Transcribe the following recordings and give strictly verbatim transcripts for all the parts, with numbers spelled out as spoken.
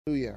Hallelujah.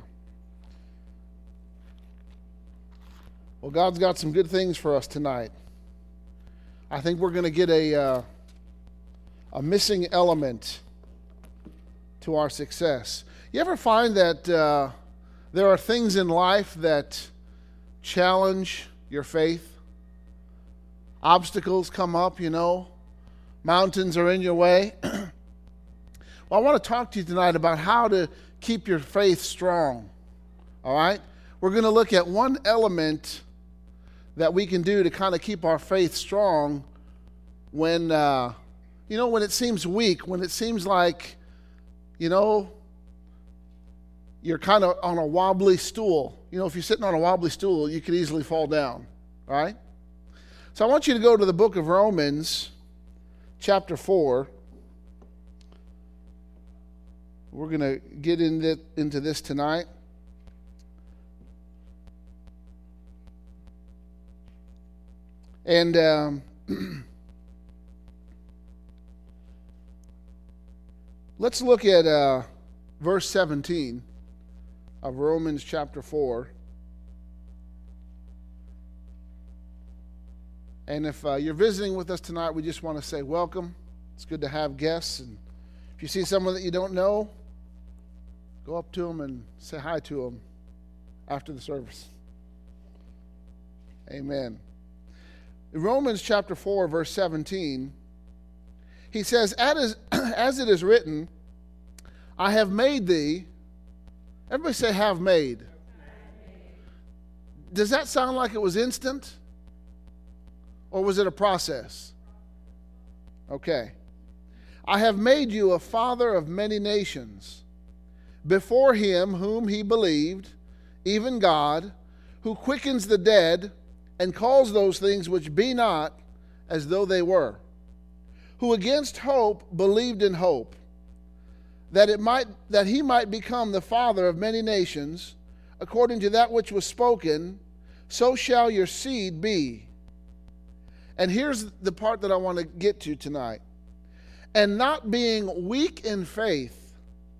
Well, God's got some good things for us tonight. I think we're going to get a uh, a missing element to our success. You ever find that uh, there are things in life that challenge your faith? Obstacles come up, you know. Mountains are in your way. Well, I want to talk to you tonight about how to keep your faith strong. All right? We're going to look at one element that we can do to kind of keep our faith strong when, uh, you know, when it seems weak, when it seems like, you know, you're kind of on a wobbly stool. You know, if you're sitting on a wobbly stool, you could easily fall down. All right? So I want you to go to the book of Romans, chapter four. We're going to get in into this tonight. And um, let's look at uh, verse seventeen of Romans chapter four. And if uh, you're visiting with us tonight, we just want to say welcome. It's good to have guests. And if you see someone that you don't know, go up to them and say hi to them after the service. Amen. In Romans chapter four, verse seventeen, he says, as, as it is written, I have made thee. Everybody say, have made. Does that sound like it was instant? Or was it a process? Okay. I have made you a father of many nations, before him whom he believed, even God, who quickens the dead and calls those things which be not as though they were, who against hope believed in hope, that it might that he might become the father of many nations, according to that which was spoken, so shall your seed be. And here's the part that I want to get to tonight. And not being weak in faith,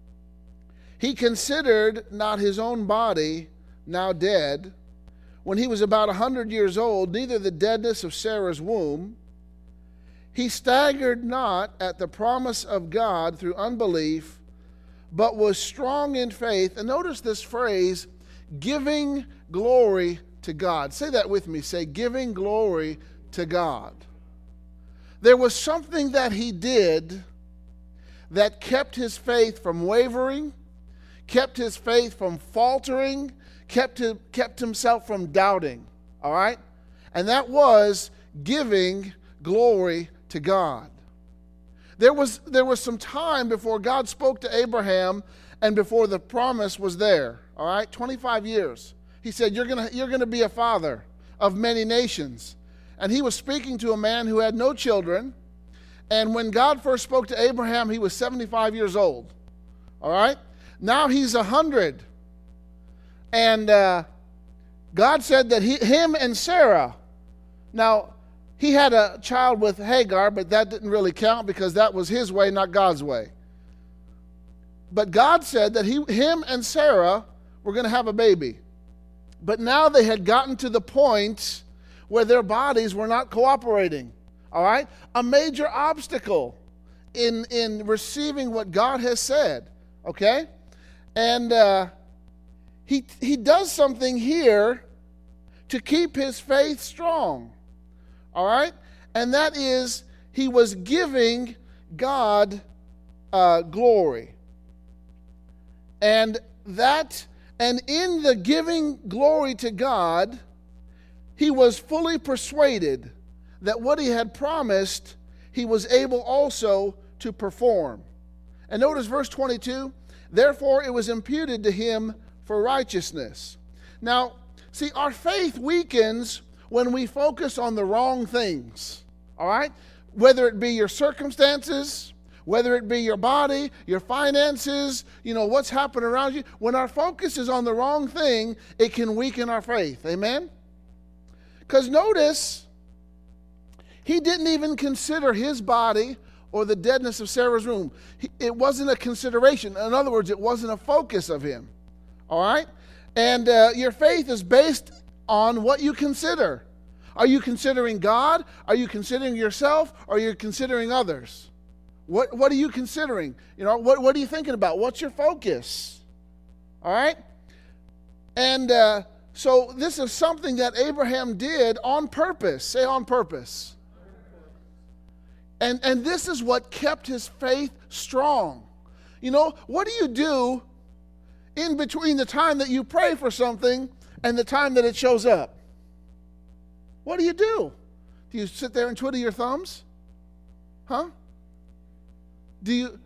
he considered not his own body now dead, when he was about a hundred years old, neither the deadness of Sarah's womb. He staggered not at the promise of God through unbelief, but was strong in faith. And notice this phrase, giving glory to God. Say that with me. Say, giving glory to God. There was something that he did that kept his faith from wavering, kept his faith from faltering, kept him, kept himself from doubting. All right? And that was giving glory to God. There was, there was some time before God spoke to Abraham and before the promise was there. All right? twenty-five years. He said, you're gonna, you're gonna be a father of many nations. And he was speaking to a man who had no children. And when God first spoke to Abraham, he was seventy-five years old. All right? Now he's one hundred. And uh, God said that he, him and Sarah, now he had a child with Hagar, but that didn't really count because that was his way, not God's way. But God said that he, him and Sarah were going to have a baby. But now they had gotten to the point where their bodies were not cooperating. All right? A major obstacle in, in receiving what God has said. Okay? And uh, he, he does something here to keep his faith strong. All right? And that is, he was giving God uh, glory. And that, and in the giving glory to God, he was fully persuaded that what he had promised, he was able also to perform. And notice verse twenty-two, therefore it was imputed to him for righteousness. Now, see, our faith weakens when we focus on the wrong things, all right? Whether it be your circumstances, whether it be your body, your finances, you know, what's happening around you. When our focus is on the wrong thing, it can weaken our faith. Amen? Because notice, he didn't even consider his body or the deadness of Sarah's womb. It wasn't a consideration. In other words, it wasn't a focus of him. All right? And uh, your faith is based on what you consider. Are you considering God? Are you considering yourself? Or are you considering others? What What are you considering? You know, what, what are you thinking about? What's your focus? All right? And uh, so this is something that Abraham did on purpose. Say on purpose. And, and this is what kept his faith strong. You know, what do you do in between the time that you pray for something and the time that it shows up? What do you do? Do you sit there and twiddle your thumbs? Huh? Do you?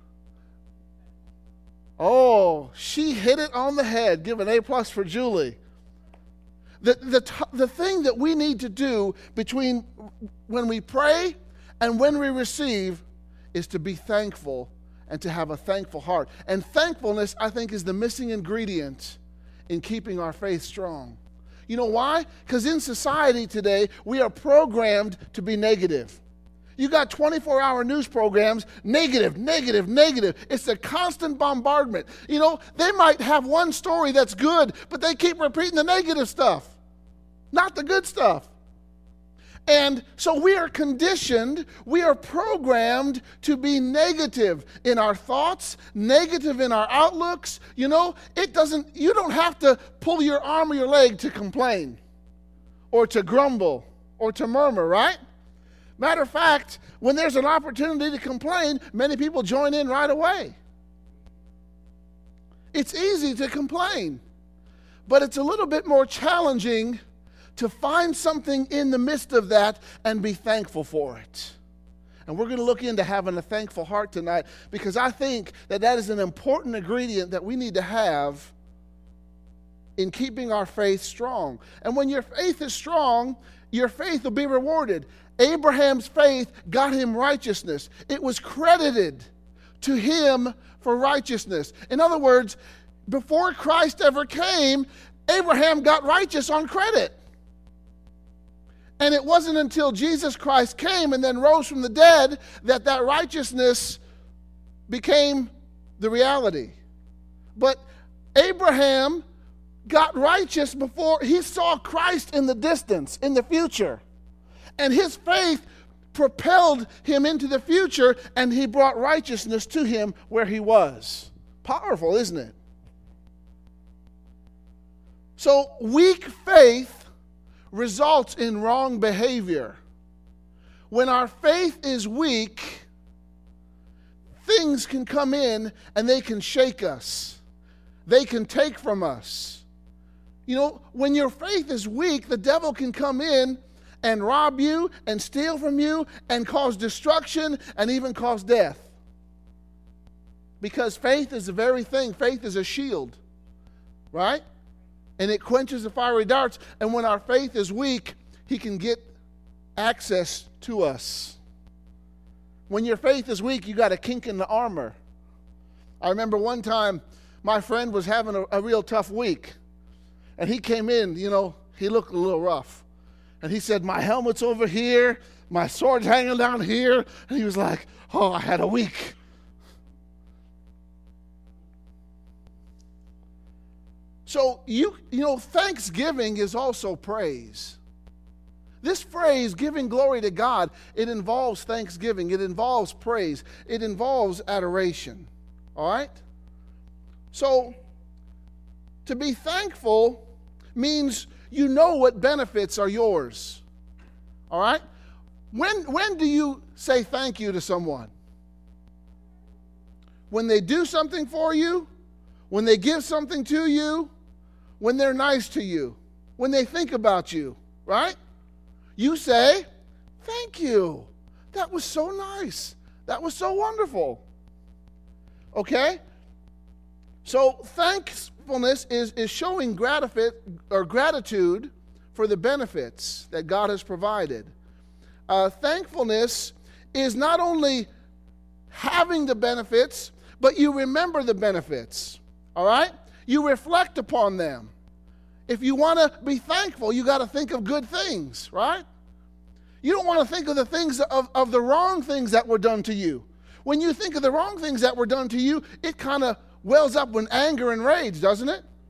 Oh, she hit it on the head. Give an A plus for Julie. The, the, the thing that we need to do between when we pray and when we receive is to be thankful and to have a thankful heart. And thankfulness, I think, is the missing ingredient in keeping our faith strong. You know why? Because in society today, we are programmed to be negative. You got twenty-four hour news programs, negative, negative, negative. It's a constant bombardment. You know, they might have one story that's good, but they keep repeating the negative stuff, not the good stuff. And so we are conditioned, we are programmed to be negative in our thoughts, negative in our outlooks. You know, it doesn't, you don't have to pull your arm or your leg to complain or to grumble or to murmur, right? Matter of fact, when there's an opportunity to complain, many people join in right away. It's easy to complain, but it's a little bit more challenging to find something in the midst of that and be thankful for it. And we're going to look into having a thankful heart tonight, because I think that that is an important ingredient that we need to have in keeping our faith strong. And when your faith is strong, your faith will be rewarded. Abraham's faith got him righteousness. It was credited to him for righteousness. In other words, before Christ ever came, Abraham got righteous on credit. And it wasn't until Jesus Christ came and then rose from the dead that that righteousness became the reality. But Abraham got righteous before he saw Christ in the distance, in the future. And his faith propelled him into the future, and he brought righteousness to him where he was. Powerful, isn't it? So weak faith results in wrong behavior. When our faith is weak, things can come in and they can shake us. They can take from us. You know, when your faith is weak, the devil can come in and rob you and steal from you and cause destruction and even cause death. Because faith is the very thing. Faith is a shield, right? And it quenches the fiery darts. And when our faith is weak, he can get access to us. When your faith is weak, you got a kink in the armor. I remember one time my friend was having a, a real tough week. And he came in, you know, he looked a little rough. And he said, my helmet's over here, my sword's hanging down here. And he was like, oh, I had a week. So, you you know, thanksgiving is also praise. This phrase, giving glory to God, it involves thanksgiving. It involves praise. It involves adoration. All right? So, to be thankful means you know what benefits are yours. All right? When, when do you say thank you to someone? When they do something for you? When they give something to you? When they're nice to you? When they think about you? Right? You say, thank you. That was so nice. That was so wonderful. Okay? So thankfulness is, is showing gratitude or gratitude for the benefits that God has provided. Uh, thankfulness is not only having the benefits, but you remember the benefits. All right? You reflect upon them. If you want to be thankful, you got to think of good things, right? You don't want to think of the things of, of the wrong things that were done to you. When you think of the wrong things that were done to you, it kind of wells up with anger and rage, doesn't it?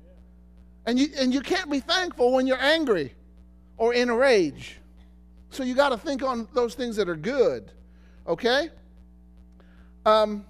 And you, and you can't be thankful when you're angry or in a rage. So you got to think on those things that are good. Okay? Um,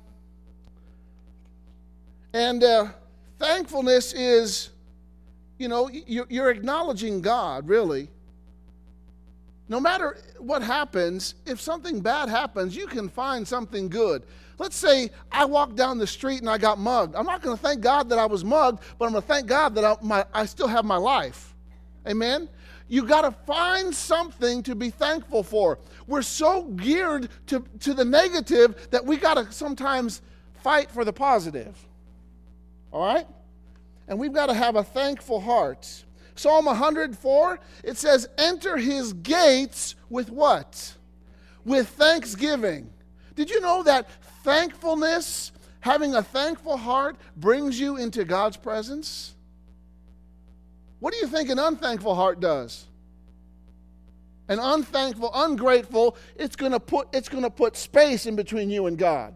and uh, thankfulness is, you know, you're acknowledging God, really. No matter what happens, if something bad happens, you can find something good. Let's say I walked down the street and I got mugged. I'm not going to thank God that I was mugged, but I'm going to thank God that I, my, I still have my life. Amen? You got to find something to be thankful for. We're so geared to, to the negative that we got to sometimes fight for the positive. All right? And we've got to have a thankful heart. Psalm one hundred four, it says, enter his gates with what? With thanksgiving. Did you know that thankfulness, having a thankful heart, brings you into God's presence? What do you think an unthankful heart does? An unthankful, ungrateful, it's going to put it's going to put space in between you and God.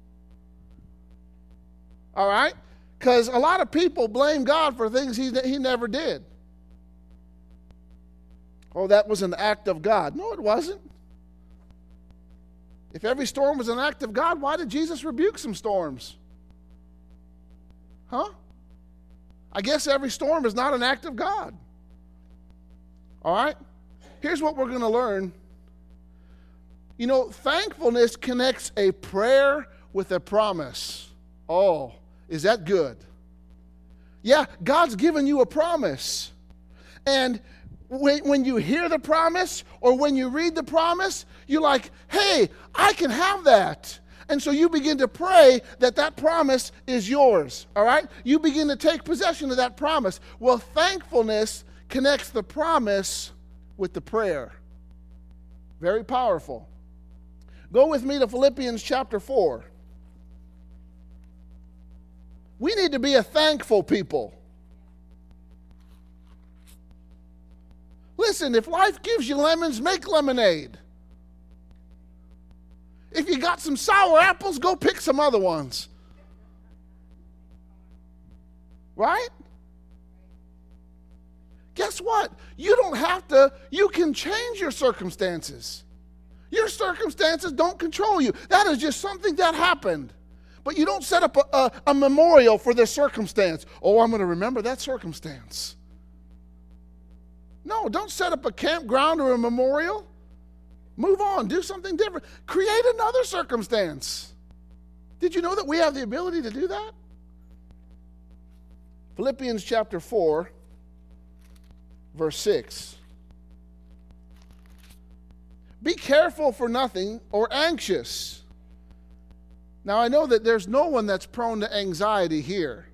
All right? Because a lot of people blame God for things he, he never did. Oh, that was an act of God. No, it wasn't. If every storm was an act of God, why did Jesus rebuke some storms? Huh? I guess every storm is not an act of God. All right? Here's what we're going to learn. You know, thankfulness connects a prayer with a promise. Oh, is that good? Yeah, God's given you a promise. And when, when you hear the promise or when you read the promise, you're like, hey, I can have that. And so you begin to pray that that promise is yours, all right? You begin to take possession of that promise. Well, thankfulness connects the promise with the prayer. Very powerful. Go with me to Philippians chapter four. We need to be a thankful people. Listen, if life gives you lemons, make lemonade. If you got some sour apples, go pick some other ones. Right? Guess what? You don't have to, you can change your circumstances. Your circumstances don't control you. That is just something that happened. But you don't set up a, a, a memorial for this circumstance. Oh, I'm going to remember that circumstance. No, don't set up a campground or a memorial. Move on. Do something different. Create another circumstance. Did you know that we have the ability to do that? Philippians chapter four, verse six. Be careful for nothing or anxious. Now, I know that there's no one that's prone to anxiety here.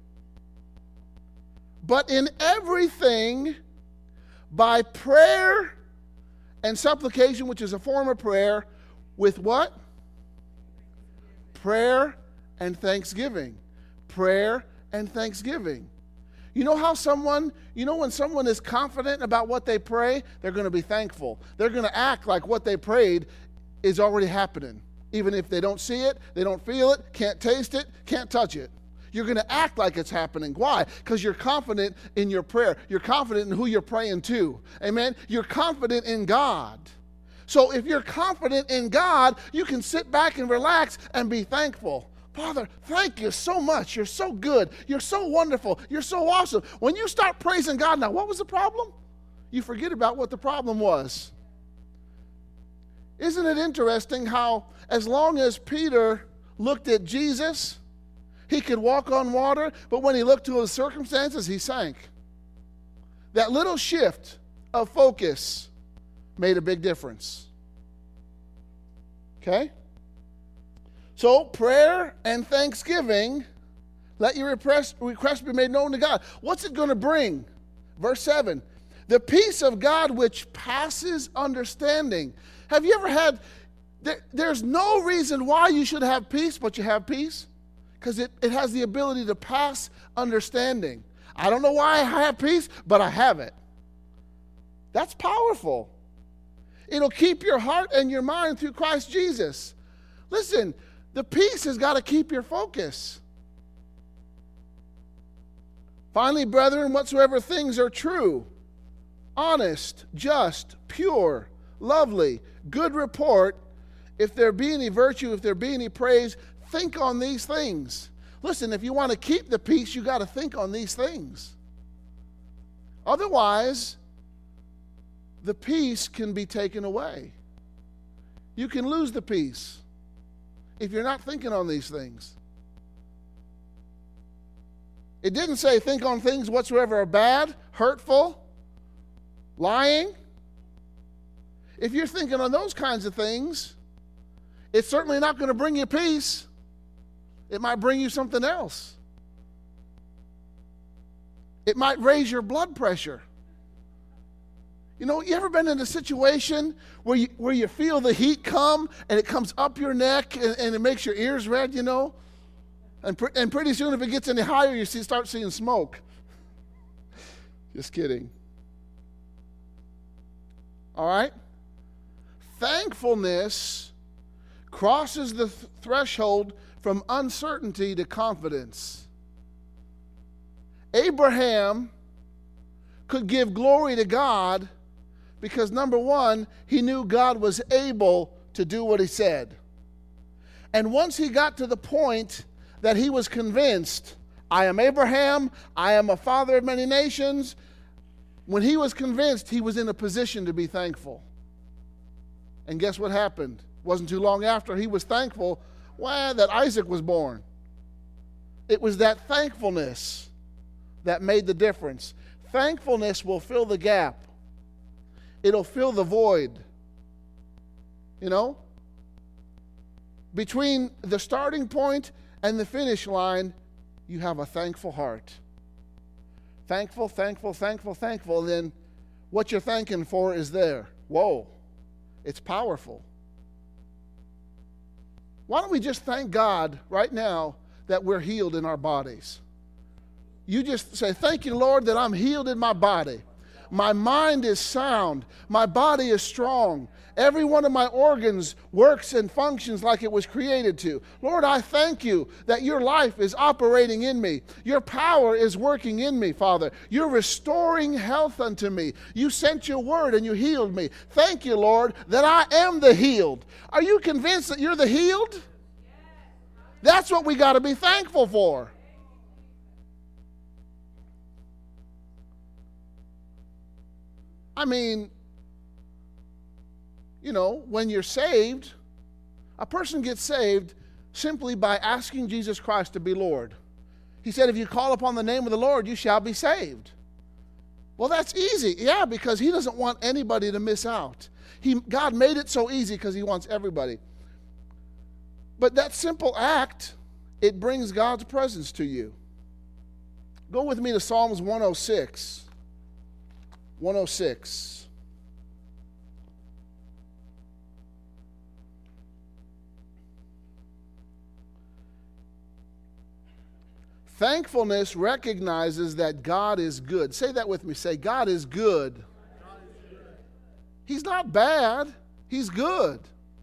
But in everything, by prayer and supplication, which is a form of prayer, with what? Prayer and thanksgiving. Prayer and thanksgiving. You know how someone, you know when someone is confident about what they pray, they're going to be thankful. They're going to act like what they prayed is already happening. Even if they don't see it, they don't feel it, can't taste it, can't touch it. You're going to act like it's happening. Why? Because you're confident in your prayer. You're confident in who you're praying to. Amen? You're confident in God. So if you're confident in God, you can sit back and relax and be thankful. Father, thank you so much. You're so good. You're so wonderful. You're so awesome. When you start praising God, now what was the problem? You forget about what the problem was. Isn't it interesting how as long as Peter looked at Jesus, he could walk on water, but when he looked to his circumstances, he sank. That little shift of focus made a big difference. Okay? So, prayer and thanksgiving, let your request, request be made known to God. What's it going to bring? Verse seven, the peace of God which passes understanding. Have you ever had, there, there's no reason why you should have peace, but you have peace. Because it, it has the ability to pass understanding. I don't know why I have peace, but I have it. That's powerful. It'll keep your heart and your mind through Christ Jesus. Listen, the peace has got to keep your focus. Finally, brethren, whatsoever things are true, honest, just, pure, lovely, good report, if there be any virtue, if there be any praise, think on these things. Listen, if you want to keep the peace, you got to think on these things. Otherwise, the peace can be taken away. You can lose the peace if you're not thinking on these things. It didn't say think on things whatsoever are bad, hurtful, lying. If you're thinking on those kinds of things, it's certainly not going to bring you peace. It might bring you something else. It might raise your blood pressure. You know, you ever been in a situation where you, where you feel the heat come and it comes up your neck and, and it makes your ears red, you know? And, pre- and pretty soon if it gets any higher, you see, start seeing smoke. Just kidding. All right? Thankfulness crosses the th- threshold from uncertainty to confidence. Abraham could give glory to God because, number one, he knew God was able to do what he said. And once he got to the point that he was convinced, I am Abraham, I am a father of many nations, when he was convinced, he was in a position to be thankful. And guess what happened? Wasn't too long after he was thankful, well, that Isaac was born. It was that thankfulness that made the difference. Thankfulness will fill the gap. It'll fill the void. You know? Between the starting point and the finish line, you have a thankful heart. Thankful, thankful, thankful, thankful. And then what you're thanking for is there. Whoa. It's powerful. Why don't we just thank God right now that we're healed in our bodies? You just say, thank you, Lord, that I'm healed in my body. My mind is sound. My body is strong. Every one of my organs works and functions like it was created to. Lord, I thank you that your life is operating in me. Your power is working in me, Father. You're restoring health unto me. You sent your word and you healed me. Thank you, Lord, that I am the healed. Are you convinced that you're the healed? That's what we got to be thankful for. I mean, you know, when you're saved, a person gets saved simply by asking Jesus Christ to be Lord. He said, if you call upon the name of the Lord, you shall be saved. Well, that's easy. Yeah, because he doesn't want anybody to miss out. He, God made it so easy because he wants everybody. But that simple act, it brings God's presence to you. Go with me to Psalms one oh six. one oh six. Thankfulness recognizes that God is good. Say that with me. Say, God is good. God is good. He's not bad. He's good.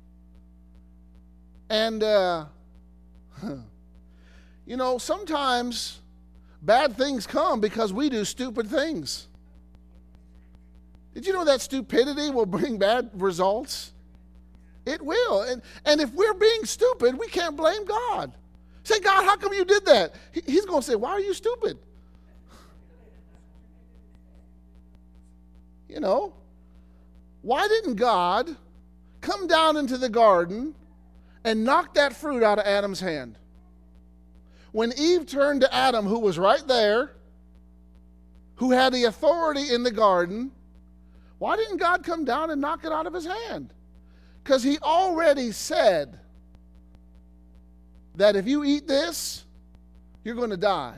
And, uh, you know, sometimes bad things come because we do stupid things. Did you know that stupidity will bring bad results? It will. And, and if we're being stupid, we can't blame God. Say, God, how come you did that? He, he's going to say, why are you stupid? You know, why didn't God come down into the garden and knock that fruit out of Adam's hand? When Eve turned to Adam, who was right there, who had the authority in the garden, why didn't God come down and knock it out of his hand? Because he already said that if you eat this, you're going to die.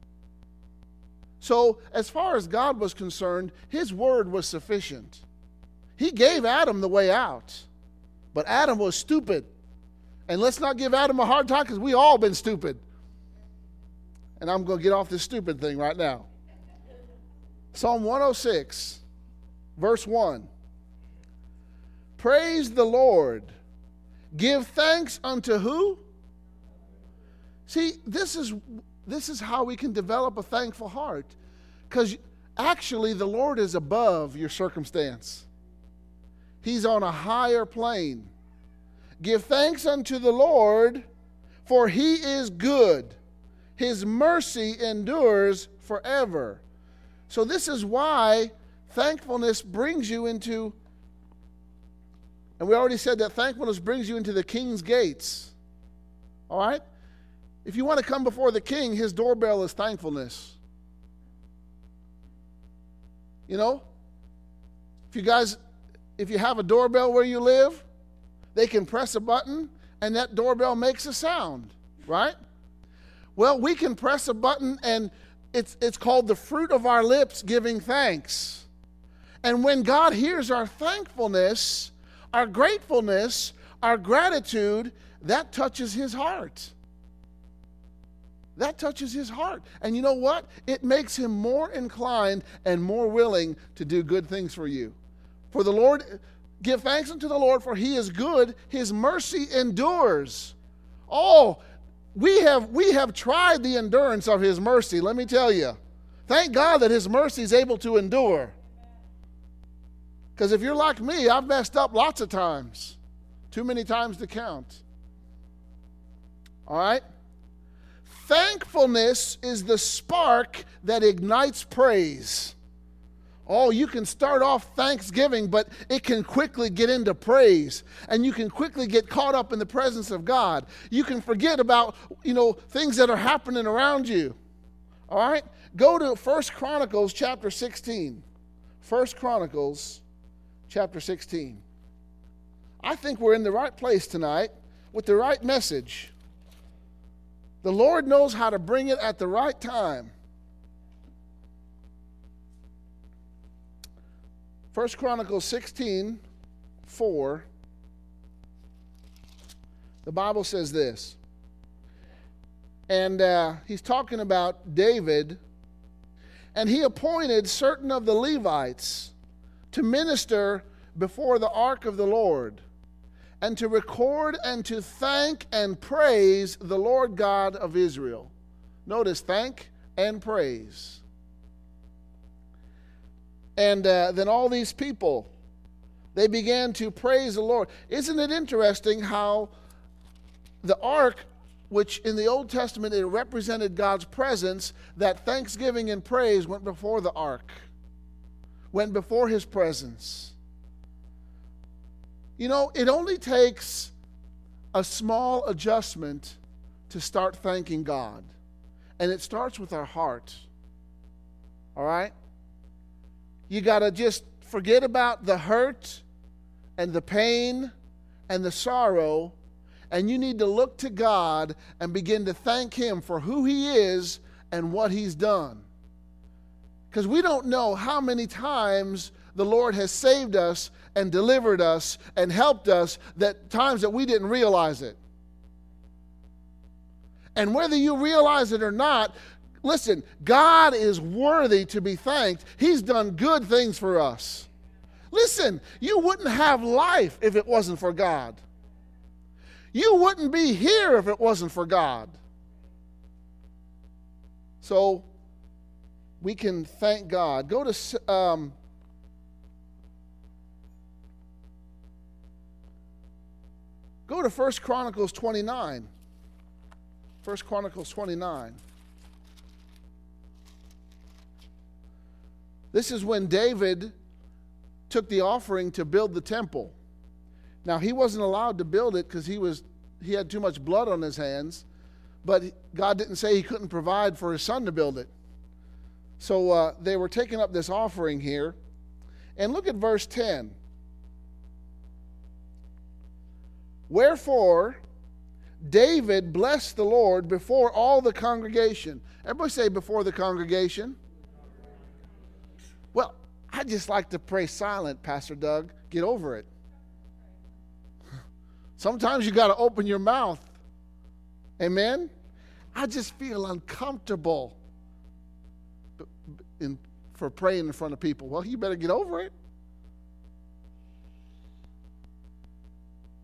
So as far as God was concerned, his word was sufficient. He gave Adam the way out, but Adam was stupid. And let's not give Adam a hard time because we all been stupid. And I'm going to get off this stupid thing right now. Psalm one oh six. Verse one, praise the Lord. Give thanks unto who? See, this is this is how we can develop a thankful heart. Because actually, the Lord is above your circumstance. He's on a higher plane. Give thanks unto the Lord, for he is good. His mercy endures forever. So this is why thankfulness brings you into, and we already said that thankfulness brings you into the king's gates. All right? If you want to come before the king, his doorbell is thankfulness. You know? If you guys, if you have a doorbell where you live, they can press a button and that doorbell makes a sound, right? Well, we can press a button and it's it's called the fruit of our lips giving thanks. And when God hears our thankfulness, our gratefulness, our gratitude, that touches his heart. That touches his heart. And you know what? It makes him more inclined and more willing to do good things for you. For the Lord, give thanks unto the Lord, for he is good. His mercy endures. Oh, we have we have tried the endurance of his mercy, let me tell you. Thank God that his mercy is able to endure. Because if you're like me, I've messed up lots of times. Too many times to count. All right? Thankfulness is the spark that ignites praise. Oh, you can start off thanksgiving, but it can quickly get into praise. And you can quickly get caught up in the presence of God. You can forget about, you know, things that are happening around you. All right? Go to First Chronicles chapter sixteen. First Chronicles chapter sixteen. I think we're in the right place tonight with the right message. The Lord knows how to bring it at the right time. First Chronicles sixteen, four. The Bible says this. And uh, he's talking about David. And he appointed certain of the Levites to minister before the ark of the Lord, and to record and to thank and praise the Lord God of Israel. Notice, thank and praise. And uh, then all these people, they began to praise the Lord. Isn't it interesting how the ark, which in the Old Testament it represented God's presence, that thanksgiving and praise went before the ark, went before his presence. You know, it only takes a small adjustment to start thanking God. And it starts with our heart. All right? You got to just forget about the hurt and the pain and the sorrow, and you need to look to God and begin to thank him for who he is and what he's done. Because we don't know how many times the Lord has saved us and delivered us and helped us, that times that we didn't realize it. And whether you realize it or not, listen, God is worthy to be thanked. He's done good things for us. Listen, you wouldn't have life if it wasn't for God. You wouldn't be here if it wasn't for God. So we can thank God. Go to um, go to First Chronicles twenty-nine. First Chronicles twenty-nine. This is when David took the offering to build the temple. Now, he wasn't allowed to build it because he was he had too much blood on his hands, but God didn't say he couldn't provide for his son to build it. So uh, they were taking up this offering here. And look at verse ten. Wherefore, David blessed the Lord before all the congregation. Everybody say before the congregation. Well, I just like to pray silent, Pastor Doug. Get over it. Sometimes you got to open your mouth. Amen? I just feel uncomfortable in, for praying in front of people. Well, you better get over it.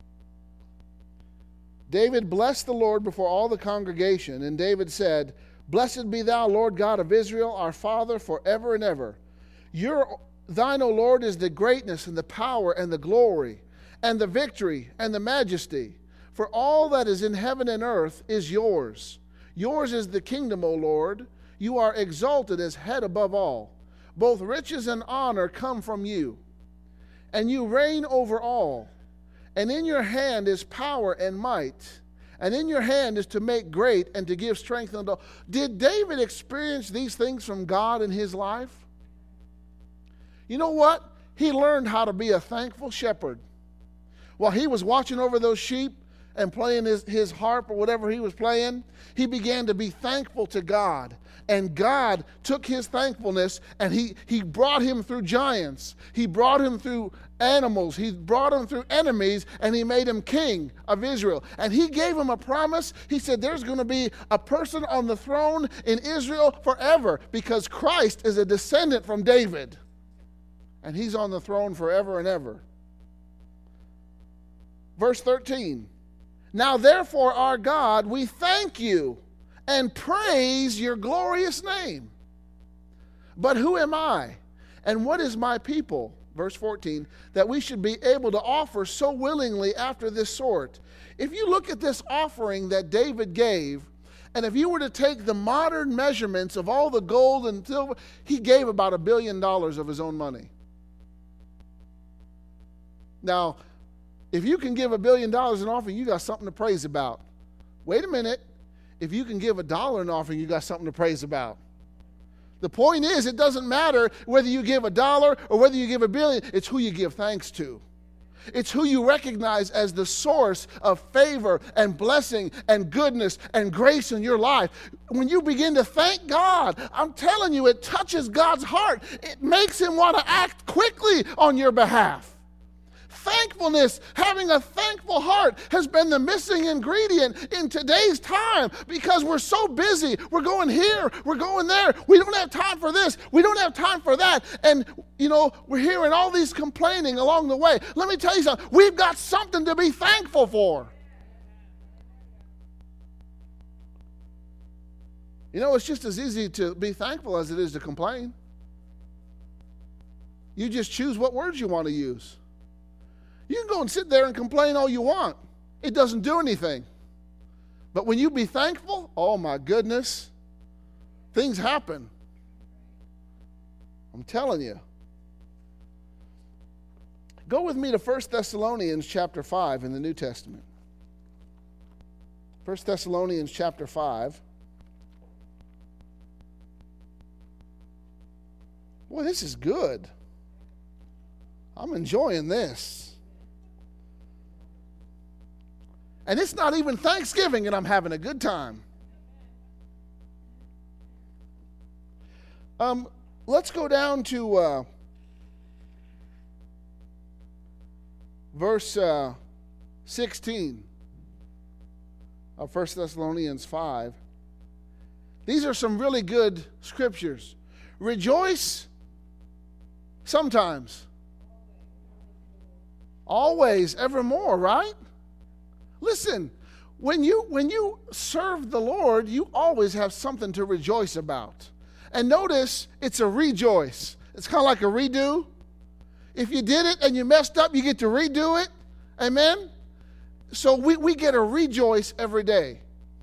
David blessed the Lord before all the congregation, and David said, Blessed be thou, Lord God of Israel, our Father, forever and ever. Your, thine, O Lord, is the greatness and the power and the glory and the victory and the majesty. For all that is in heaven and earth is yours. Yours is the kingdom, O Lord. You are exalted as head above all. Both riches and honor come from you, and you reign over all. And in your hand is power and might, and in your hand is to make great and to give strength unto all. Did David experience these things from God in his life? You know what? He learned how to be a thankful shepherd. While he was watching over those sheep and playing his, his harp or whatever he was playing, he began to be thankful to God. And God took his thankfulness and he, he brought him through giants. He brought him through animals. He brought him through enemies, and he made him king of Israel. And he gave him a promise. He said there's going to be a person on the throne in Israel forever, because Christ is a descendant from David. And he's on the throne forever and ever. Verse thirteen. Now therefore, our God, we thank you and praise your glorious name. But who am I, and what is my people? Verse fourteen, that we should be able to offer so willingly after this sort. If you look at this offering that David gave, and if you were to take the modern measurements of all the gold and silver, he gave about a billion dollars of his own money. Now, if you can give a billion dollars in offering, you got something to praise about. Wait a minute. If you can give a dollar in offering, you got something to praise about. The point is, it doesn't matter whether you give a dollar or whether you give a billion. It's who you give thanks to. It's who you recognize as the source of favor and blessing and goodness and grace in your life. When you begin to thank God, I'm telling you, it touches God's heart. It makes him want to act quickly on your behalf. Thankfulness, having a thankful heart, has been the missing ingredient in today's time, because we're so busy. We're going here, we're going there. We don't have time for this. We don't have time for that. And, you know, we're hearing all these complaining along the way. Let me tell you something. We've got something to be thankful for. You know, it's just as easy to be thankful as it is to complain. You just choose what words you want to use. You can go and sit there and complain all you want. It doesn't do anything. But when you be thankful, oh my goodness, things happen. I'm telling you. Go with me to First Thessalonians chapter five in the New Testament. First Thessalonians chapter five. Boy, this is good. I'm enjoying this. And it's not even Thanksgiving, and I'm having a good time. Um, let's go down to uh, verse uh, sixteen of First Thessalonians five. These are some really good scriptures. Rejoice sometimes. Always, evermore, right? Listen, when you when you serve the Lord, you always have something to rejoice about. And notice, it's a rejoice. It's kind of like a redo. If you did it and you messed up, you get to redo it. Amen? So we, we get a rejoice every day.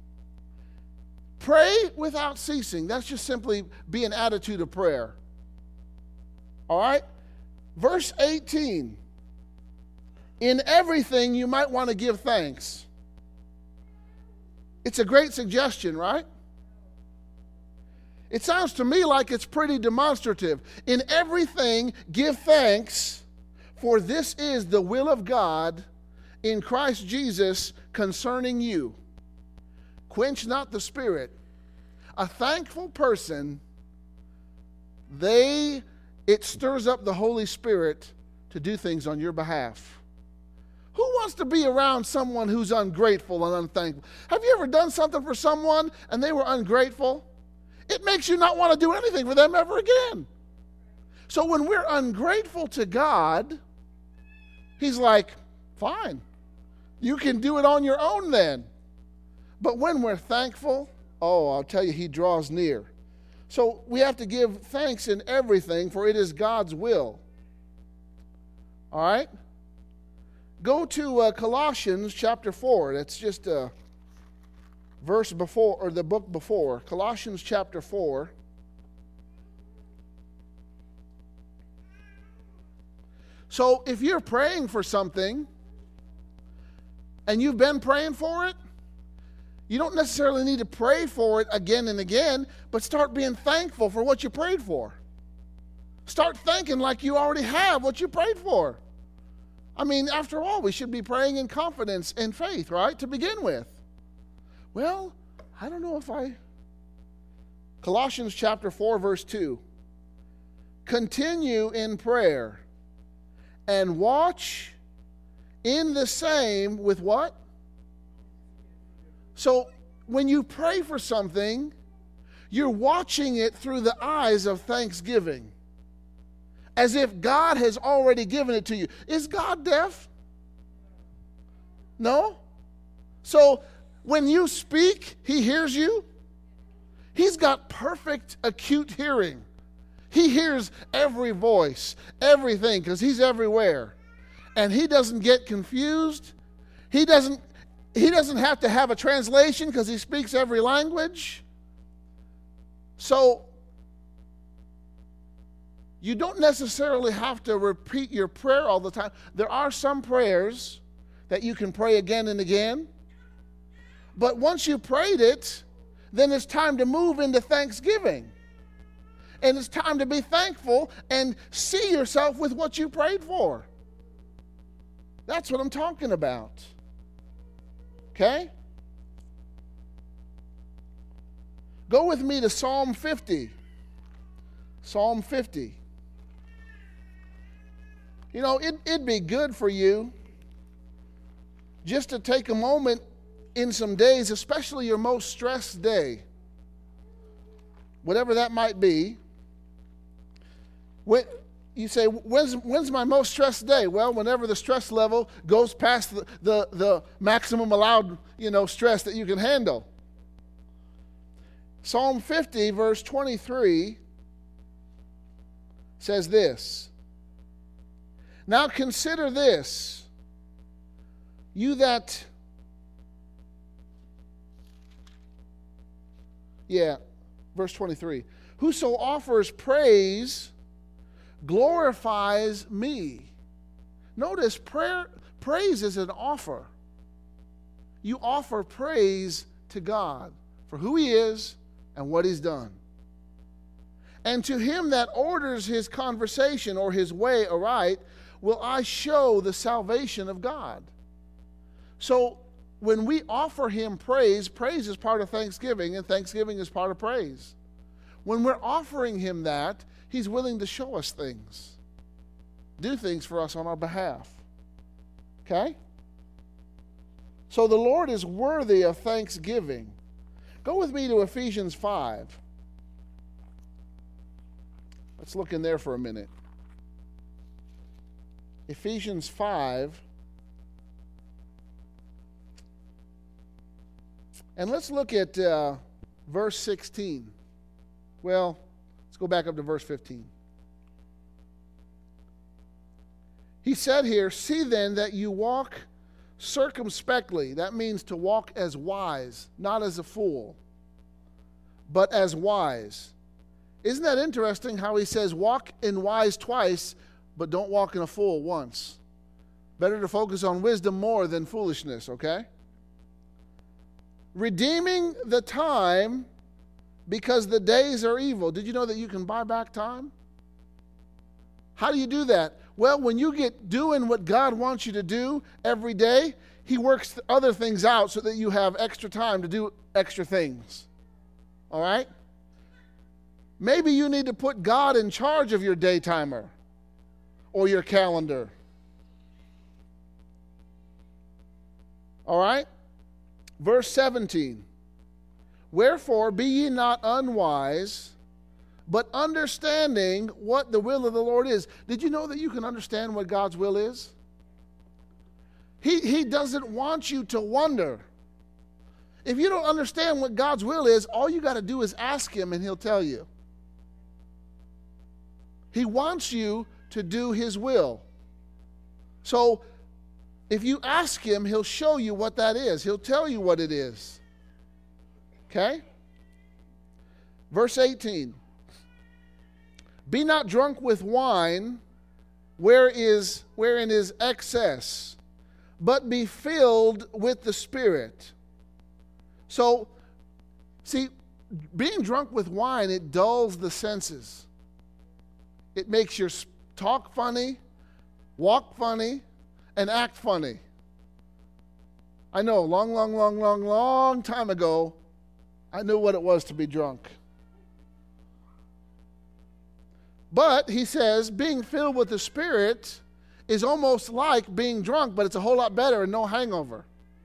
Pray without ceasing. That's just simply be an attitude of prayer. All right? Verse eighteen. In everything, you might want to give thanks. It's a great suggestion, right? It sounds to me like it's pretty demonstrative. In everything, give thanks, for this is the will of God in Christ Jesus concerning you. Quench not the spirit. A thankful person, they, it stirs up the Holy Spirit to do things on your behalf. Who wants to be around someone who's ungrateful and unthankful? Have you ever done something for someone and they were ungrateful? It makes you not want to do anything for them ever again. So when we're ungrateful to God, he's like, fine, you can do it on your own then. But when we're thankful, oh, I'll tell you, he draws near. So we have to give thanks in everything, for it is God's will. All right? Go to uh, Colossians chapter four. That's just a verse before, or the book before. Colossians chapter four. So if you're praying for something, and you've been praying for it, you don't necessarily need to pray for it again and again, but start being thankful for what you prayed for. Start thinking like you already have what you prayed for. I mean, after all, we should be praying in confidence and faith, right, to begin with. Well, I don't know if I... Colossians chapter four, verse two. Continue in prayer and watch in the same with what? So when you pray for something, you're watching it through the eyes of thanksgiving, as if God has already given it to you. Is God deaf? No? So when you speak, he hears you. He's got perfect acute hearing. He hears every voice, everything, because he's everywhere. And he doesn't get confused. He doesn't, he doesn't have to have a translation because he speaks every language. So you don't necessarily have to repeat your prayer all the time. There are some prayers that you can pray again and again. But once you prayed it, then it's time to move into thanksgiving. And it's time to be thankful and see yourself with what you prayed for. That's what I'm talking about. Okay? Go with me to Psalm fifty. Psalm fifty. You know, it, it'd be good for you just to take a moment in some days, especially your most stressed day, whatever that might be. When you say, when's, when's my most stressed day? Well, whenever the stress level goes past the, the, the maximum allowed, you know, stress that you can handle. Psalm fifty, verse twenty-three says this. Now consider this, you that, yeah, verse twenty-three, whoso offers praise glorifies me. Notice prayer, praise is an offer. You offer praise to God for who he is and what he's done. And to him that orders his conversation or his way aright, will I show the salvation of God. So when we offer him praise, praise is part of thanksgiving, and thanksgiving is part of praise. When we're offering him that, he's willing to show us things, do things for us on our behalf. Okay? So the Lord is worthy of thanksgiving. Go with me to Ephesians five. Let's look in there for a minute. Ephesians five. And let's look at uh, verse sixteen. Well, let's go back up to verse fifteen. He said here, see then that you walk circumspectly. That means to walk as wise, not as a fool, but as wise. Isn't that interesting how he says walk in wise twice, but don't walk in a fool once? Better to focus on wisdom more than foolishness, okay? Redeeming the time because the days are evil. Did you know that you can buy back time? How do you do that? Well, when you get doing what God wants you to do every day, he works other things out so that you have extra time to do extra things. All right? Maybe you need to put God in charge of your day timer or your calendar. All right? Verse seventeen. Wherefore be ye not unwise, but understanding what the will of the Lord is. Did you know that you can understand what God's will is? He, he doesn't want you to wonder. If you don't understand what God's will is, all you got to do is ask him and he'll tell you. He wants you to do his will. So if you ask him, he'll show you what that is. He'll tell you what it is. Okay? Verse eighteen. Be not drunk with wine, where is, wherein is excess, but be filled with the Spirit. So, see, being drunk with wine, it dulls the senses. It makes your talk funny, walk funny, and act funny. I know, long, long, long, long, long time ago, I knew what it was to be drunk. But, he says, being filled with the Spirit is almost like being drunk, but it's a whole lot better and no hangover.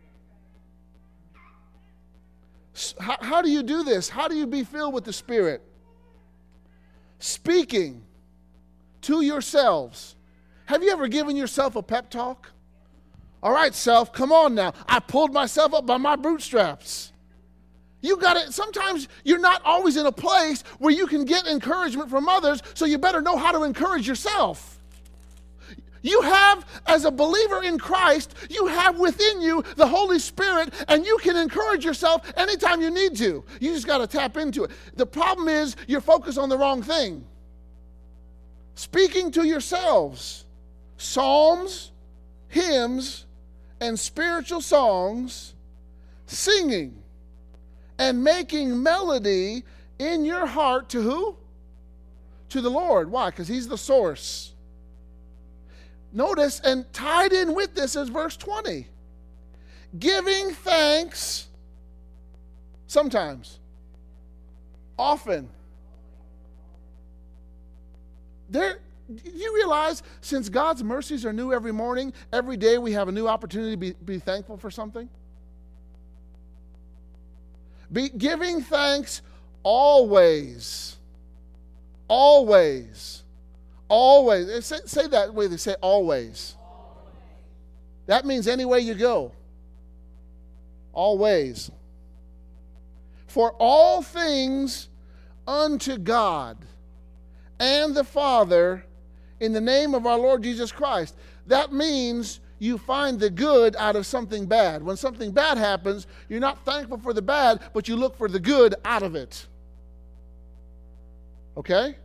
How, how do you do this? How do you be filled with the Spirit? Speaking to yourselves. Have you ever given yourself a pep talk? All right, self, come on now. I pulled myself up by my bootstraps. You got it. Sometimes you're not always in a place where you can get encouragement from others, so you better know how to encourage yourself. You have, as a believer in Christ, you have within you the Holy Spirit, and you can encourage yourself anytime you need to. You just got to tap into it. The problem is you're focused on the wrong thing. Speaking to yourselves, psalms, hymns, and spiritual songs, singing and making melody in your heart to who? To the Lord. Why? Because he's the source. Notice, and tied in with this is verse twenty. Giving thanks sometimes, often. There, do you realize since God's mercies are new every morning, every day we have a new opportunity to be, be thankful for something? Be giving thanks always. Always. Always. Say, say that way. They say always. always. That means any way you go. Always. For all things unto God and the Father in the name of our Lord Jesus Christ. That means you find the good out of something bad. When something bad happens, you're not thankful for the bad, but you look for the good out of it. Okay?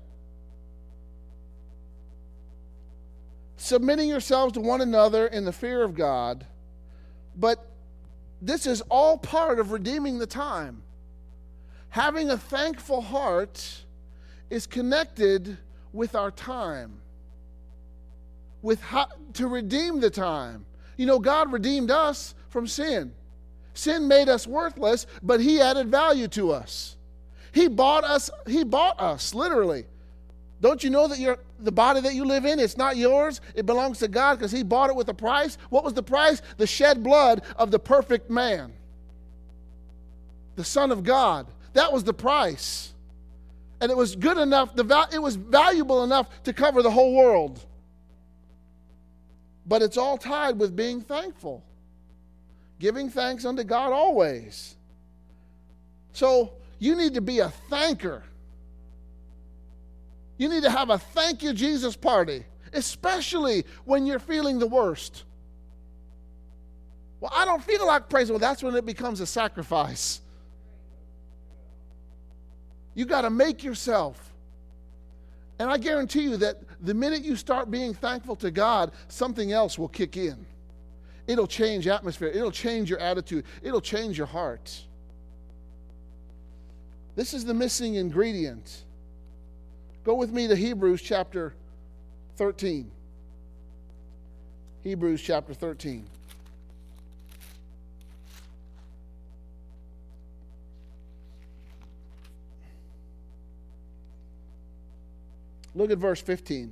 Submitting yourselves to one another in the fear of God. But this is all part of redeeming the time. Having a thankful heart is connected with our time. With how, to redeem the time. You know, God redeemed us from sin. Sin made us worthless, but he added value to us. He bought us, he bought us, literally. Don't you know that you're, the body that you live in, it's not yours? It belongs to God because he bought it with a price. What was the price? The shed blood of the perfect man. The Son of God. That was the price. And it was good enough, the it was valuable enough to cover the whole world. But it's all tied with being thankful. Giving thanks unto God always. So you need to be a thanker. You need to have a thank you Jesus party, especially when you're feeling the worst. Well, I don't feel like praising. Well, that's when it becomes a sacrifice. You got to make yourself. And I guarantee you that the minute you start being thankful to God, something else will kick in. It'll change atmosphere. It'll change your attitude. It'll change your heart. This is the missing ingredient. Go with me to Hebrews chapter thirteen. Hebrews chapter thirteen. Look at verse fifteen.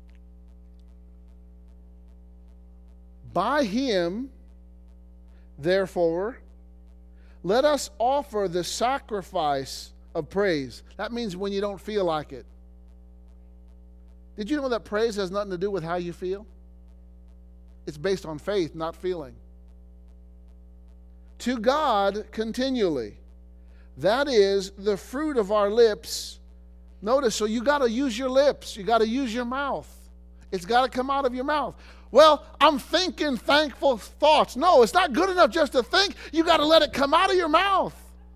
By him, therefore, let us offer the sacrifice of praise. That means when you don't feel like it. Did you know that praise has nothing to do with how you feel? It's based on faith, not feeling. to God continually. That is the fruit of our lips. Notice, so you got to use your lips. You got to use your mouth. It's got to come out of your mouth. Well, I'm thinking thankful thoughts. No, it's not good enough just to think. You got to let it come out of your mouth.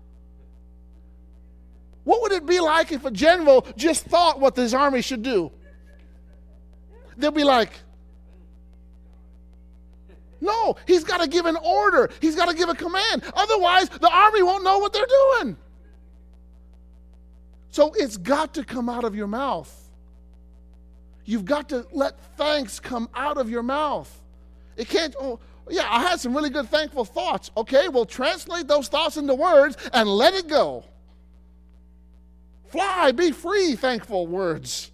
What would it be like if a general just thought what his army should do? They'll be like, no, he's got to give an order. He's got to give a command. Otherwise, the army won't know what they're doing. So it's got to come out of your mouth. You've got to let thanks come out of your mouth. It can't, oh, yeah, I had some really good thankful thoughts. Okay, well, translate those thoughts into words and let it go. Fly, be free, thankful words.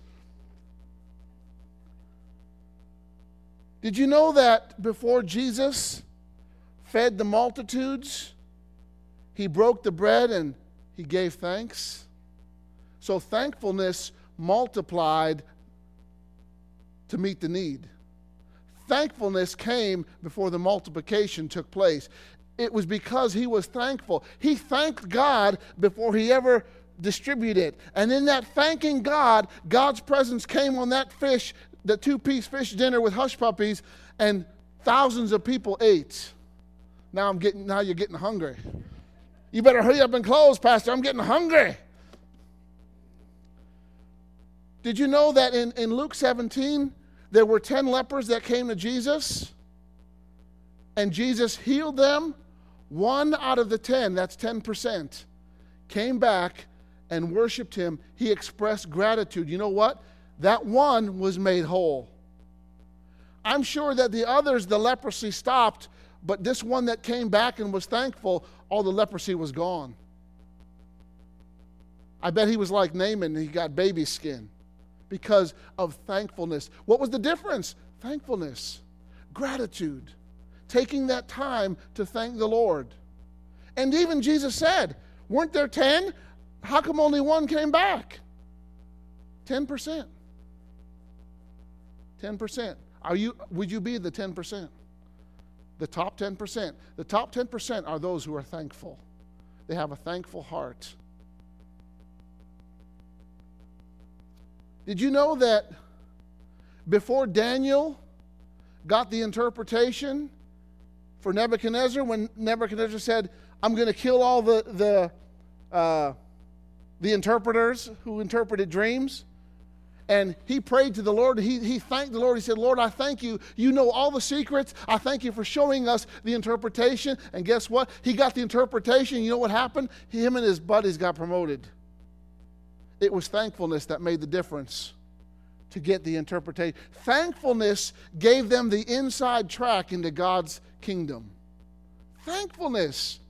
Did you know that before Jesus fed the multitudes, he broke the bread and he gave thanks? So thankfulness multiplied to meet the need. Thankfulness came before the multiplication took place. It was because he was thankful. He thanked God before he ever distributed it. And in that thanking God, God's presence came on that fish, the two-piece fish dinner with hush puppies, and thousands of people ate. Now I'm getting. Now you're getting hungry. You better hurry up and close, Pastor. I'm getting hungry. Did you know that in, in Luke seventeen, there were ten lepers that came to Jesus, and Jesus healed them? One out of the ten, that's ten percent, came back and worshiped him. He expressed gratitude. You know what? That one was made whole. I'm sure that the others, the leprosy stopped, but this one that came back and was thankful, all the leprosy was gone. I bet he was like Naaman, he got baby skin because of thankfulness. What was the difference? Thankfulness, gratitude, taking that time to thank the Lord. And even Jesus said, weren't there ten? How come only one came back? ten percent. ten percent. Are you, would you be the ten percent? The top ten percent. The top ten percent are those who are thankful. They have a thankful heart. Did you know that before Daniel got the interpretation for Nebuchadnezzar, when Nebuchadnezzar said, I'm going to kill all the, the, uh, the interpreters who interpreted dreams, and he prayed to the Lord. He, he thanked the Lord. He said, Lord, I thank you. You know all the secrets. I thank you for showing us the interpretation. And guess what? He got the interpretation. You know what happened? Him and his buddies got promoted. It was thankfulness that made the difference to get the interpretation. Thankfulness gave them the inside track into God's kingdom. Thankfulness.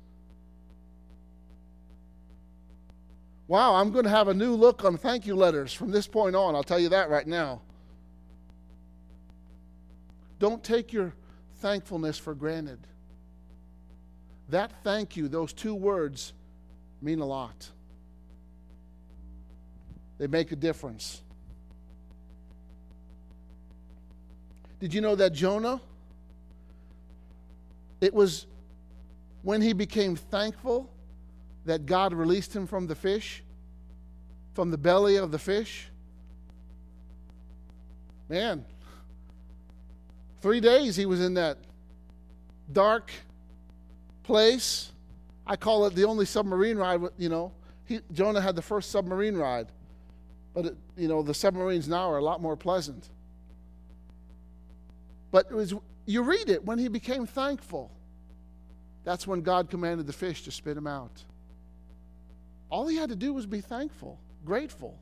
Wow, I'm going to have a new look on thank you letters from this point on. I'll tell you that right now. Don't take your thankfulness for granted. That thank you, those two words, mean a lot. They make a difference. Did you know that Jonah, it was when he became thankful that God released him from the fish, from the belly of the fish? Man, three days he was in that dark place. I call it the only submarine ride, you know. He, Jonah had the first submarine ride. But, it, you know, the submarines now are a lot more pleasant. But it was, you read it, when he became thankful, that's when God commanded the fish to spit him out. All he had to do was be thankful, grateful.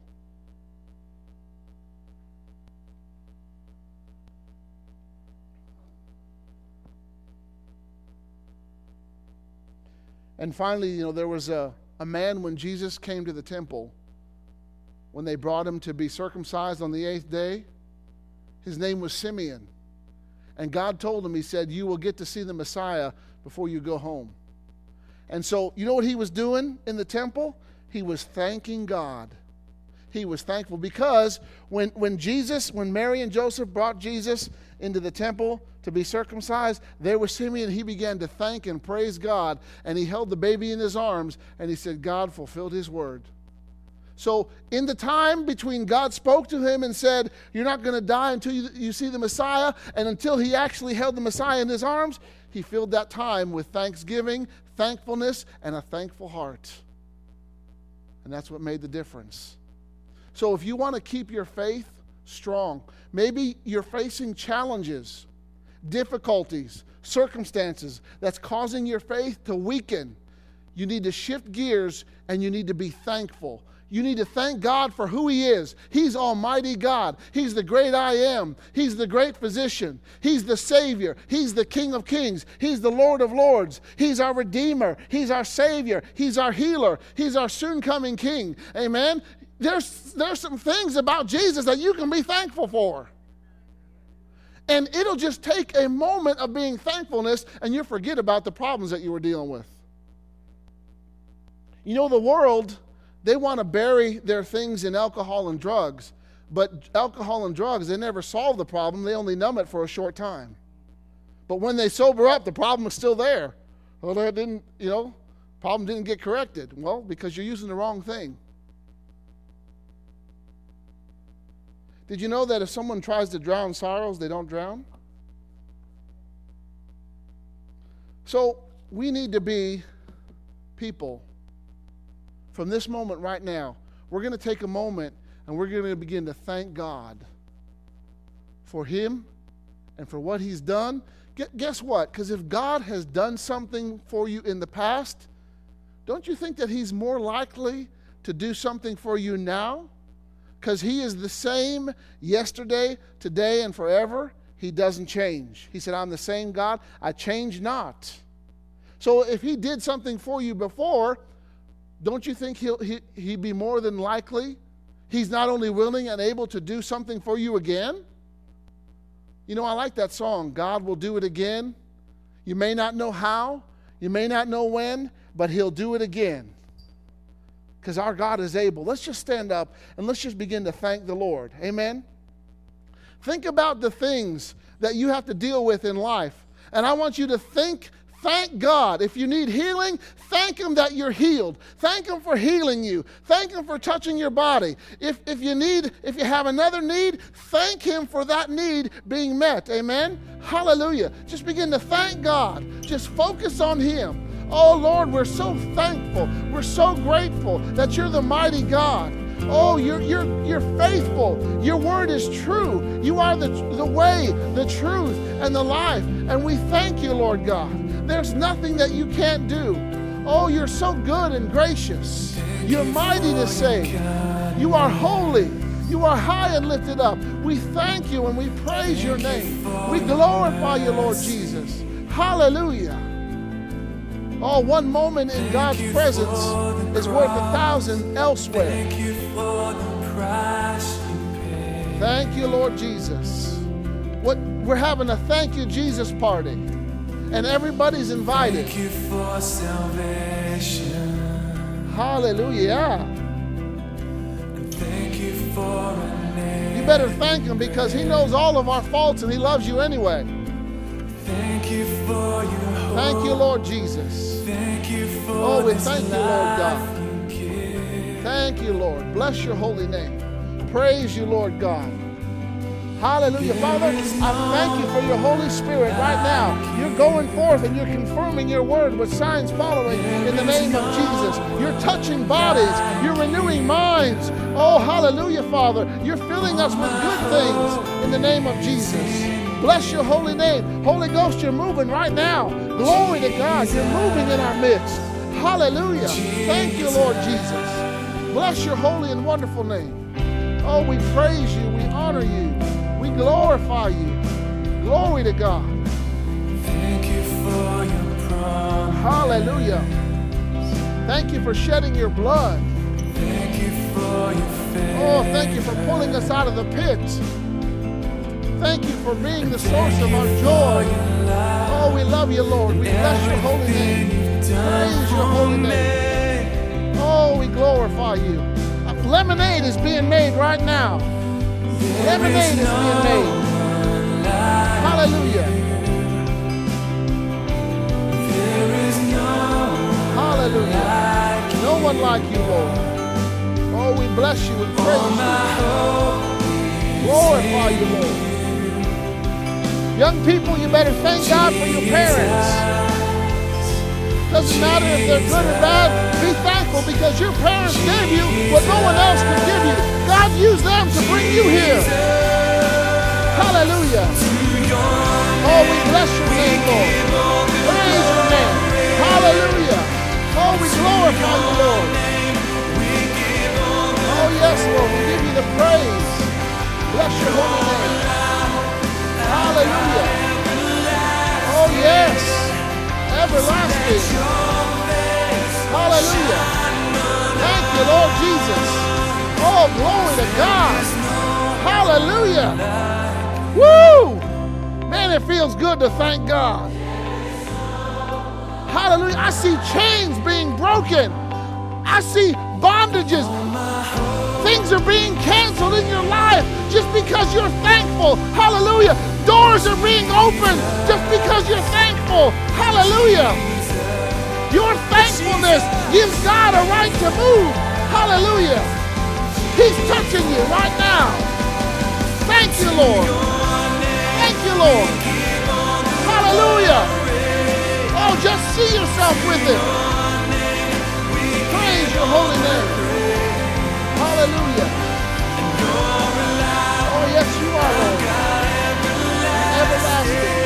And finally, you know, there was a, a man when Jesus came to the temple, when they brought him to be circumcised on the eighth day. His name was Simeon. And God told him, he said, you will get to see the Messiah before you go home. And so, you know what he was doing in the temple? He was thanking God. he was thankful. Because when, when Jesus, when Mary and Joseph brought Jesus into the temple to be circumcised, there was Simeon. He began to thank and praise God, and he held the baby in his arms, and he said, God fulfilled his word. So in the time between God spoke to him and said, you're not going to die until you, you see the Messiah, and until he actually held the Messiah in his arms, he filled that time with thanksgiving, thankfulness, and a thankful heart. And that's what made the difference. So if you want to keep your faith strong, maybe you're facing challenges, difficulties, circumstances that's causing your faith to weaken. You need to shift gears, and you need to be thankful. You need to thank God for who he is. He's Almighty God. He's the great I am. He's the great physician. He's the Savior. He's the King of kings. He's the Lord of lords. He's our Redeemer. He's our Savior. He's our healer. He's our soon-coming King. Amen? There's, there's some things about Jesus that you can be thankful for. And it'll just take a moment of being thankfulness, and you forget about the problems that you were dealing with. You know, the world, they want to bury their things in alcohol and drugs. But alcohol and drugs, they never solve the problem. They only numb it for a short time. But when they sober up, the problem is still there. Well, that didn't, you know, problem didn't get corrected. Well, because you're using the wrong thing. Did you know that if someone tries to drown sorrows, they don't drown? So we need to be people. From this moment right now, we're going to take a moment and we're going to begin to thank God for him and for what he's done. Guess what? Because if God has done something for you in the past, don't you think that he's more likely to do something for you now? Because he is the same yesterday, today, and forever. He doesn't change. He said, I'm the same God. I change not. So if he did something for you before, don't you think he'll, he, he'd be more than likely? He's not only willing and able to do something for you again. You know, I like that song, God will do it again. You may not know how, you may not know when, but he'll do it again. Because our God is able. Let's just stand up and let's just begin to thank the Lord. Amen? Think about the things that you have to deal with in life. And I want you to think, thank God. If you need healing, thank him that you're healed. Thank him for healing you. Thank him for touching your body. If, if you need, if you have another need, thank him for that need being met. Amen? Hallelujah. Just begin to thank God. Just focus on him. Oh, Lord, we're so thankful. We're so grateful that you're the mighty God. Oh, you're, you're, you're faithful. Your word is true. You are the, the way, the truth, and the life. And we thank you, Lord God. There's nothing that you can't do. Oh, you're so good and gracious. You're mighty to save. You are holy. You are high and lifted up. We thank you and we praise your name. We glorify you, Lord Jesus. Hallelujah. Oh, one moment in God's presence is worth a thousand elsewhere. Thank you, Lord Jesus. What, we're having a thank you, Jesus party. And everybody's invited. Thank you for salvation. Hallelujah. And thank you for a name. You better thank him because he knows all of our faults and he loves you anyway. Thank you for your hope. Thank you, Lord Jesus. Thank you for Oh, we this thank you, Lord God. life you give. Thank you, Lord. Bless your holy name. Praise you, Lord God. Hallelujah. Father, I thank you for your Holy Spirit right now. You're going forth and you're confirming your word with signs following in the name of Jesus. You're touching bodies. You're renewing minds. Oh, hallelujah, Father. You're filling us with good things in the name of Jesus. Bless your holy name. Holy Ghost, you're moving right now. Glory to God. You're moving in our midst. Hallelujah. Thank you, Lord Jesus. Bless your holy and wonderful name. Oh, we praise you. We honor you. We glorify you. Glory to God. Thank you for your promise. Hallelujah. Thank you for shedding your blood. Thank you for your faith. Oh, thank you for pulling us out of the pit. Thank you for being the source of our joy. Oh, we love you, Lord. We bless your holy name. Praise your holy name. Oh, we glorify you. Lemonade is being made right now. Lemonade is being made. Hallelujah. Hallelujah. No one like you, Lord. Oh, we bless you and praise you. Glorify you, Lord. Young people, you better thank God for your parents. Doesn't matter if they're good or bad. Be thankful because your parents gave you what no one else could give you. God used them to bring you here. Hallelujah. Oh, we bless your name, Lord. Praise your name. Hallelujah. Oh, we glorify you, Lord. Oh, yes, Lord. We give you the praise. Bless your holy name. Hallelujah. Oh, yes. Everlasting. Hallelujah. Thank you, Lord Jesus. Oh, glory to God. Hallelujah. Woo! Man, it feels good to thank God. Hallelujah. I see chains being broken. I see bondages. Things are being canceled in your life just because you're thankful. Hallelujah. Doors are being opened just because you're thankful. Hallelujah. Your thankfulness gives God a right to move. Hallelujah. He's touching you right now. Thank you, Lord. Thank you, Lord. Hallelujah. Oh, just see yourself with it. Praise your holy name. Hallelujah. Oh, yes, you are, Lord. Everlasting.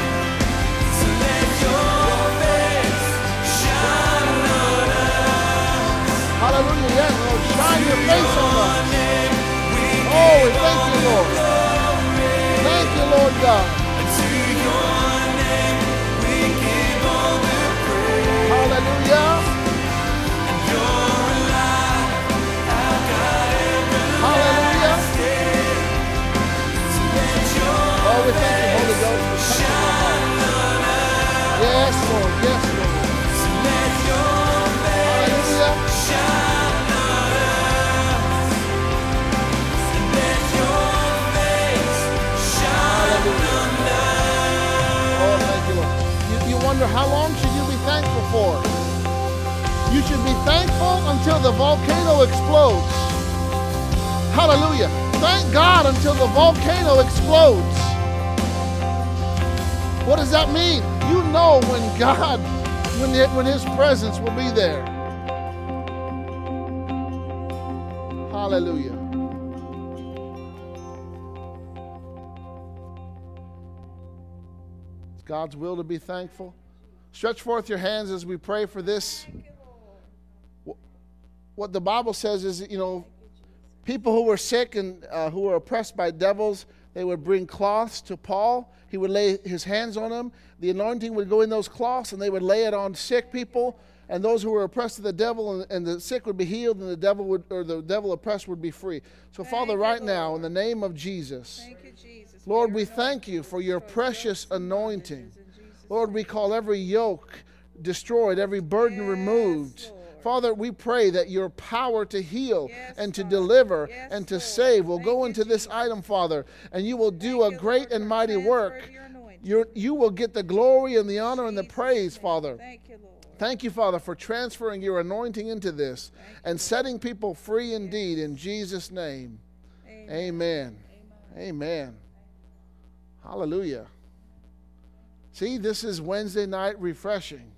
Hallelujah. Yes, Lord. Shine your face on us. Oh, we thank you, Lord. Thank you, Lord God. Hallelujah. Hallelujah. Oh, we thank you, Holy Ghost, for touching our hearts. Yes, Lord. Yes, Lord. Hallelujah. Hallelujah. Oh, thank you, Lord. You, you wonder how long should you be thankful for? You should be thankful until the volcano explodes. Hallelujah. Thank God until the volcano explodes. What does that mean? You know when God, when, it, when His presence will be there. Hallelujah. It's God's will to be thankful. Stretch forth your hands as we pray for this. What the Bible says is, you know, people who were sick and uh, who were oppressed by devils, they would bring cloths to Paul. He would lay his hands on them. The anointing would go in those cloths, and they would lay it on sick people. And those who were oppressed of the devil, and, and the sick would be healed, and the devil would, or the devil oppressed would be free. So, thank Father, right you, now, in the name of Jesus, thank you, Jesus, Lord, we thank you for your precious anointing. Lord, we call every yoke destroyed, every burden yes, removed. Lord. Father, we pray that your power to heal yes, and to Father. deliver yes, and to Lord. save will Thank go into this Jesus. item, Father, and you will do Thank a great Lord, and mighty work. You're, you will get the glory and the honor and the praise, Father. Thank you, Lord. Thank you, Father, for transferring your anointing into this and you, setting people free indeed in Jesus' name. Amen. Amen. Amen. Amen. Hallelujah. See, this is Wednesday night refreshing.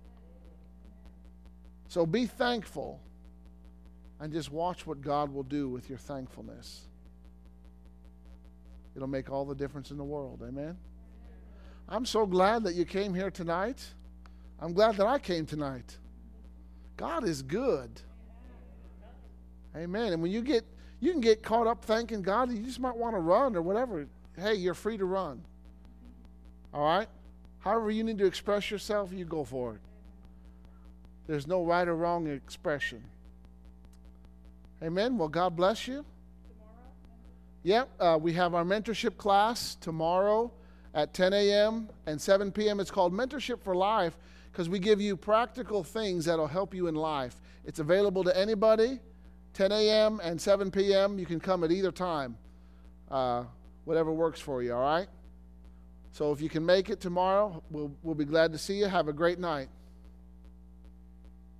So be thankful and just watch what God will do with your thankfulness. It'll make all the difference in the world. Amen? I'm so glad that you came here tonight. I'm glad that I came tonight. God is good. Amen. And when you get, you can get caught up thanking God, you just might want to run or whatever. Hey, you're free to run. All right? However you need to express yourself, you go for it. There's no right or wrong expression. Amen. Well, God bless you. Tomorrow? Yep. Uh, we have our mentorship class tomorrow at ten a.m. and seven p.m. It's called Mentorship for Life because we give you practical things that will help you in life. It's available to anybody. ten a.m. and seven p.m. You can come at either time, uh, whatever works for you, all right? So if you can make it tomorrow, we'll, we'll be glad to see you. Have a great night.